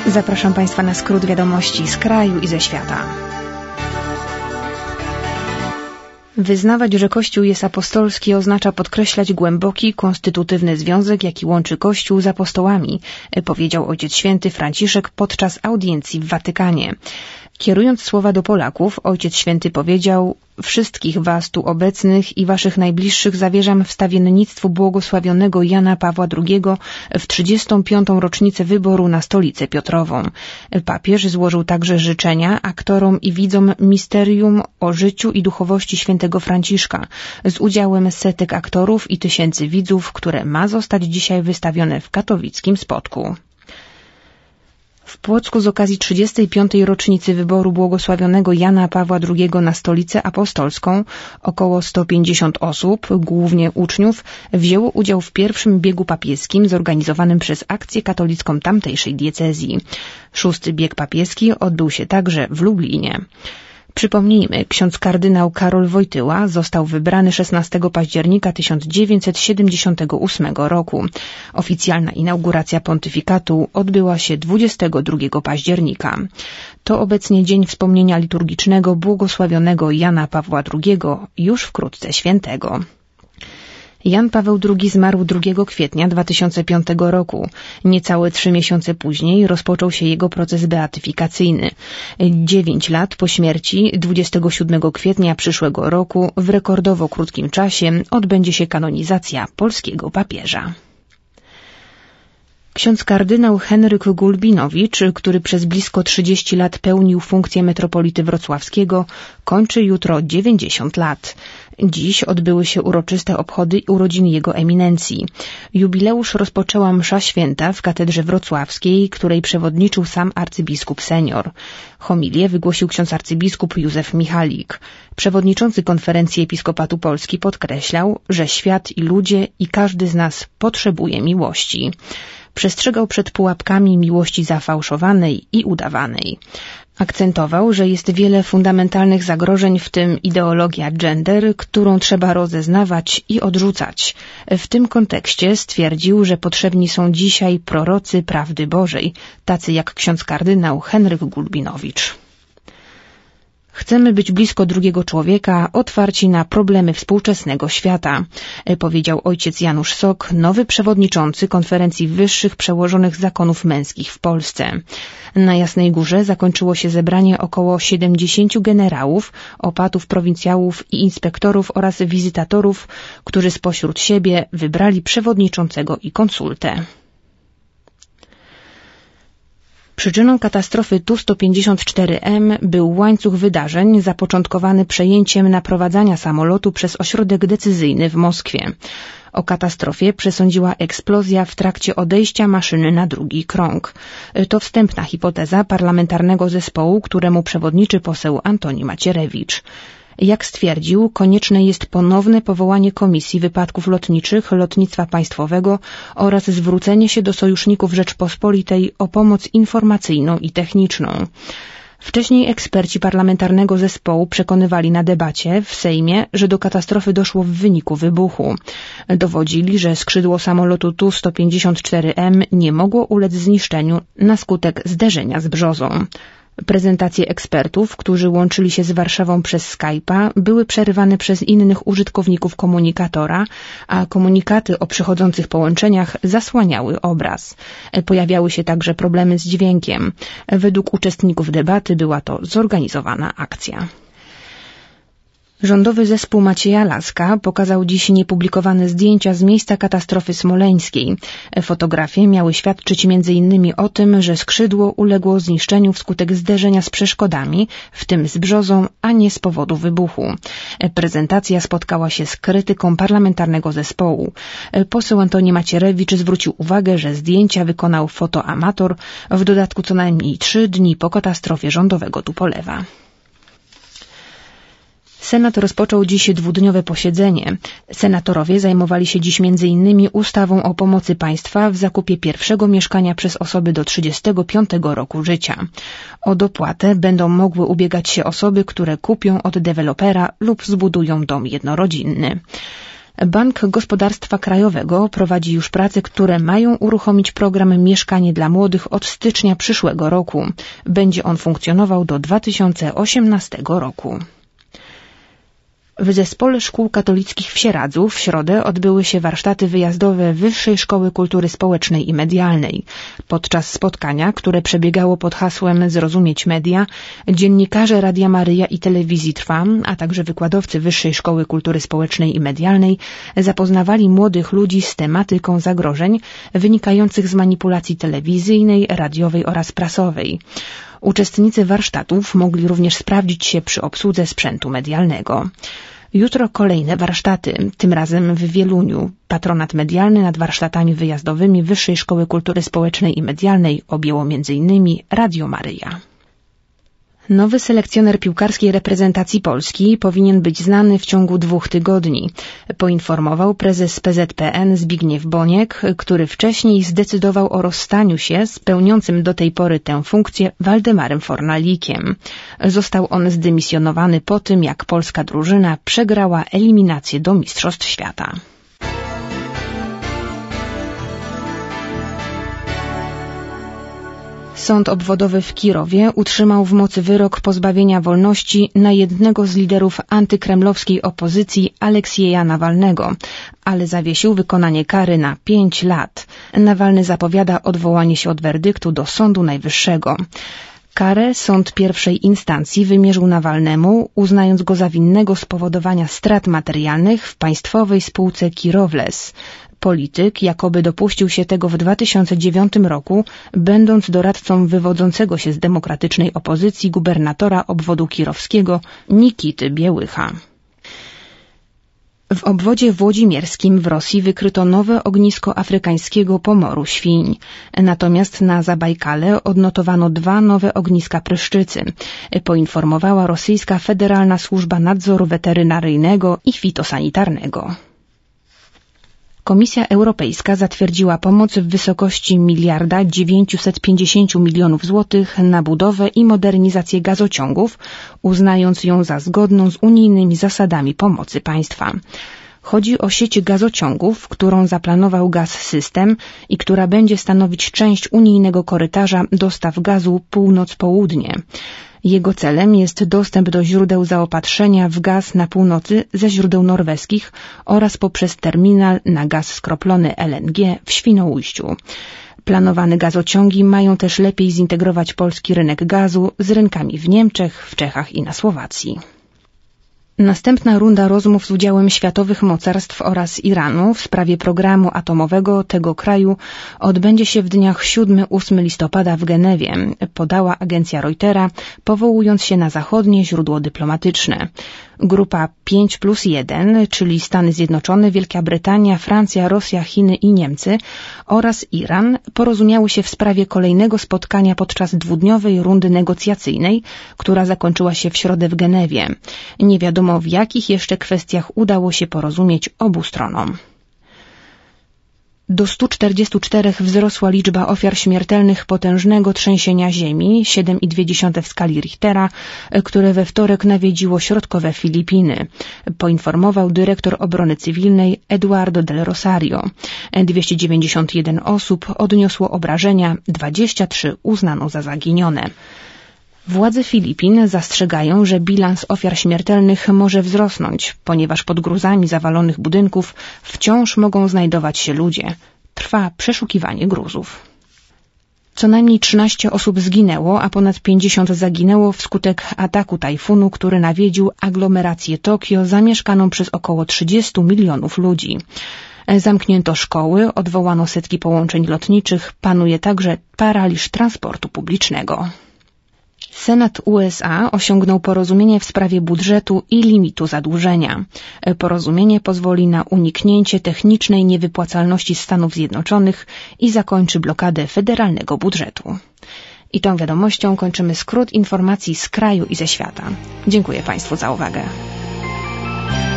Zapraszam Państwa na skrót wiadomości z kraju i ze świata. Wyznawać, że Kościół jest apostolski, oznacza podkreślać głęboki, konstytutywny związek, jaki łączy Kościół z apostołami, powiedział Ojciec Święty Franciszek podczas audiencji w Watykanie. Kierując słowa do Polaków, Ojciec Święty powiedział: wszystkich was tu obecnych i waszych najbliższych zawierzam wstawiennictwu błogosławionego Jana Pawła II w 35. rocznicę wyboru na Stolicę Piotrową. Papież złożył także życzenia aktorom i widzom misterium o życiu i duchowości świętego Franciszka z udziałem setek aktorów i tysięcy widzów, które ma zostać dzisiaj wystawione w katowickim Spodku. W Płocku z okazji 35. rocznicy wyboru błogosławionego Jana Pawła II na Stolicę Apostolską około 150 osób, głównie uczniów, wzięło udział w pierwszym biegu papieskim zorganizowanym przez Akcję Katolicką tamtejszej diecezji. 6. bieg papieski odbył się także w Lublinie. Przypomnijmy, ksiądz kardynał Karol Wojtyła został wybrany 16 października 1978 roku. Oficjalna inauguracja pontyfikatu odbyła się 22 października. To obecnie dzień wspomnienia liturgicznego błogosławionego Jana Pawła II, już wkrótce świętego. Jan Paweł II zmarł 2 kwietnia 2005 roku. Niecałe 3 miesiące później rozpoczął się jego proces beatyfikacyjny. 9 lat po śmierci, 27 kwietnia przyszłego roku, w rekordowo krótkim czasie odbędzie się kanonizacja polskiego papieża. Ksiądz kardynał Henryk Gulbinowicz, który przez blisko 30 lat pełnił funkcję metropolity wrocławskiego, kończy jutro 90 lat. Dziś odbyły się uroczyste obchody urodzin jego eminencji. Jubileusz rozpoczęła msza święta w katedrze wrocławskiej, której przewodniczył sam arcybiskup senior. Homilię wygłosił ksiądz arcybiskup Józef Michalik. Przewodniczący Konferencji Episkopatu Polski podkreślał, że świat i ludzie i każdy z nas potrzebuje miłości. Przestrzegał przed pułapkami miłości zafałszowanej i udawanej. Akcentował, że jest wiele fundamentalnych zagrożeń, w tym ideologia gender, którą trzeba rozeznawać i odrzucać. W tym kontekście stwierdził, że potrzebni są dzisiaj prorocy prawdy Bożej, tacy jak ksiądz kardynał Henryk Gulbinowicz. Chcemy być blisko drugiego człowieka, otwarci na problemy współczesnego świata, powiedział ojciec Janusz Sok, nowy przewodniczący Konferencji Wyższych Przełożonych Zakonów Męskich w Polsce. Na Jasnej Górze zakończyło się zebranie około 70 generałów, opatów, prowincjałów i inspektorów oraz wizytatorów, którzy spośród siebie wybrali przewodniczącego i konsultę. Przyczyną katastrofy Tu-154M był łańcuch wydarzeń zapoczątkowany przejęciem naprowadzania samolotu przez ośrodek decyzyjny w Moskwie. O katastrofie przesądziła eksplozja w trakcie odejścia maszyny na drugi krąg. To wstępna hipoteza parlamentarnego zespołu, któremu przewodniczy poseł Antoni Macierewicz. Jak stwierdził, konieczne jest ponowne powołanie Komisji Wypadków Lotniczych Lotnictwa Państwowego oraz zwrócenie się do sojuszników Rzeczpospolitej o pomoc informacyjną i techniczną. Wcześniej eksperci parlamentarnego zespołu przekonywali na debacie w Sejmie, że do katastrofy doszło w wyniku wybuchu. Dowodzili, że skrzydło samolotu Tu-154M nie mogło ulec zniszczeniu na skutek zderzenia z brzozą. Prezentacje ekspertów, którzy łączyli się z Warszawą przez Skype'a, były przerywane przez innych użytkowników komunikatora, a komunikaty o przychodzących połączeniach zasłaniały obraz. Pojawiały się także problemy z dźwiękiem. Według uczestników debaty była to zorganizowana akcja. Rządowy zespół Macieja Laska pokazał dziś niepublikowane zdjęcia z miejsca katastrofy smoleńskiej. Fotografie miały świadczyć m.in. o tym, że skrzydło uległo zniszczeniu wskutek zderzenia z przeszkodami, w tym z brzozą, a nie z powodu wybuchu. Prezentacja spotkała się z krytyką parlamentarnego zespołu. Poseł Antoni Macierewicz zwrócił uwagę, że zdjęcia wykonał fotoamator, w dodatku co najmniej 3 dni po katastrofie rządowego Tupolewa. Senat rozpoczął dziś 2-dniowe posiedzenie. Senatorowie zajmowali się dziś m.in. ustawą o pomocy państwa w zakupie pierwszego mieszkania przez osoby do 35 roku życia. O dopłatę będą mogły ubiegać się osoby, które kupią od dewelopera lub zbudują dom jednorodzinny. Bank Gospodarstwa Krajowego prowadzi już prace, które mają uruchomić program Mieszkanie dla Młodych od stycznia przyszłego roku. Będzie on funkcjonował do 2018 roku. W Zespole Szkół Katolickich w Sieradzu w środę odbyły się warsztaty wyjazdowe Wyższej Szkoły Kultury Społecznej i Medialnej. Podczas spotkania, które przebiegało pod hasłem Zrozumieć media, dziennikarze Radia Maryja i Telewizji Trwa, a także wykładowcy Wyższej Szkoły Kultury Społecznej i Medialnej zapoznawali młodych ludzi z tematyką zagrożeń wynikających z manipulacji telewizyjnej, radiowej oraz prasowej. Uczestnicy warsztatów mogli również sprawdzić się przy obsłudze sprzętu medialnego. Jutro kolejne warsztaty, tym razem w Wieluniu. Patronat medialny nad warsztatami wyjazdowymi Wyższej Szkoły Kultury Społecznej i Medialnej objęło m.in. Radio Maryja. Nowy selekcjoner piłkarskiej reprezentacji Polski powinien być znany w ciągu 2 tygodni, poinformował prezes PZPN Zbigniew Boniek, który wcześniej zdecydował o rozstaniu się z pełniącym do tej pory tę funkcję Waldemarem Fornalikiem. Został on zdymisjonowany po tym, jak polska drużyna przegrała eliminację do Mistrzostw Świata. Sąd obwodowy w Kirowie utrzymał w mocy wyrok pozbawienia wolności na jednego z liderów antykremlowskiej opozycji Aleksieja Nawalnego, ale zawiesił wykonanie kary na 5 lat. Nawalny zapowiada odwołanie się od werdyktu do Sądu Najwyższego. Karę sąd pierwszej instancji wymierzył Nawalnemu, uznając go za winnego spowodowania strat materialnych w państwowej spółce Kirowles. Polityk jakoby dopuścił się tego w 2009 roku, będąc doradcą wywodzącego się z demokratycznej opozycji gubernatora obwodu kirowskiego Nikity Biełycha. W obwodzie włodzimierskim w Rosji wykryto nowe ognisko afrykańskiego pomoru świń. Natomiast na Zabajkale odnotowano 2 nowe ogniska pryszczycy, poinformowała rosyjska Federalna Służba Nadzoru Weterynaryjnego i Fitosanitarnego. Komisja Europejska zatwierdziła pomoc w wysokości 1,950 mld złotych na budowę i modernizację gazociągów, uznając ją za zgodną z unijnymi zasadami pomocy państwa. Chodzi o sieć gazociągów, którą zaplanował Gaz-System i która będzie stanowić część unijnego korytarza dostaw gazu północ-południe. Jego celem jest dostęp do źródeł zaopatrzenia w gaz na północy ze źródeł norweskich oraz poprzez terminal na gaz skroplony LNG w Świnoujściu. Planowane gazociągi mają też lepiej zintegrować polski rynek gazu z rynkami w Niemczech, w Czechach i na Słowacji. Następna runda rozmów z udziałem światowych mocarstw oraz Iranu w sprawie programu atomowego tego kraju odbędzie się w dniach 7-8 listopada w Genewie, podała agencja Reutera, powołując się na zachodnie źródło dyplomatyczne. Grupa 5+1, czyli Stany Zjednoczone, Wielka Brytania, Francja, Rosja, Chiny i Niemcy oraz Iran porozumiały się w sprawie kolejnego spotkania podczas 2-dniowej rundy negocjacyjnej, która zakończyła się w środę w Genewie. Nie wiadomo, w jakich jeszcze kwestiach udało się porozumieć obu stronom. Do 144 wzrosła liczba ofiar śmiertelnych potężnego trzęsienia ziemi 7,2 w skali Richtera, które we wtorek nawiedziło środkowe Filipiny, poinformował dyrektor obrony cywilnej Eduardo del Rosario. 291 osób odniosło obrażenia, 23 uznano za zaginione. Władze Filipin zastrzegają, że bilans ofiar śmiertelnych może wzrosnąć, ponieważ pod gruzami zawalonych budynków wciąż mogą znajdować się ludzie. Trwa przeszukiwanie gruzów. Co najmniej 13 osób zginęło, a ponad 50 zaginęło wskutek ataku tajfunu, który nawiedził aglomerację Tokio zamieszkaną przez około 30 milionów ludzi. Zamknięto szkoły, odwołano setki połączeń lotniczych, panuje także paraliż transportu publicznego. Senat USA osiągnął porozumienie w sprawie budżetu i limitu zadłużenia. Porozumienie pozwoli na uniknięcie technicznej niewypłacalności Stanów Zjednoczonych i zakończy blokadę federalnego budżetu. I tą wiadomością kończymy skrót informacji z kraju i ze świata. Dziękuję Państwu za uwagę.